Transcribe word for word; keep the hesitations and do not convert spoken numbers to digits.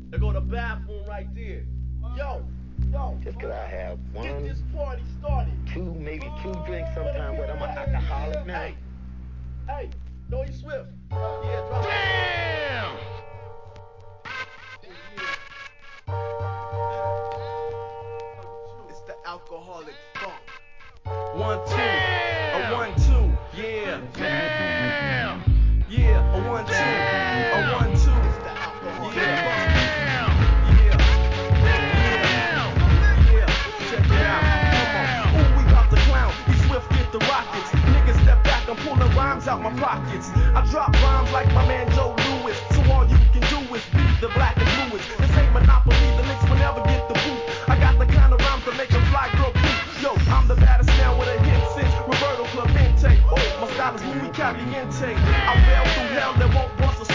There go the bathroom right there. Yo, yo. Just cause I have one, get this party started. two, maybe two drinks sometime, but I'm an alcoholic now. Hey, hey, Noe Swift. Yeah, drop it. Damn! It's the alcoholic funk. One, two, Damn! a one, two, yeah. Damn! Yeah, a one, two, a one, two. It's the alcoholic Yeah. funk. Yeah, Damn! yeah, check it out. Come on. Ooh, we bout to clown. These Swift get the rockets. Niggas step back, I'm pulling rhymes out my pockets. I drop rhymes like my man Joe Lewis. So all you can do is beat the black and blues. This ain't Monopoly, the Knicks will never get the boot. I got the kind of rhymes that make a fly girl poop. Yo, I'm the baddest now with a hit since Roberto Clemente. Ooh, my style is muy caliente. I fell through hell that won't bust a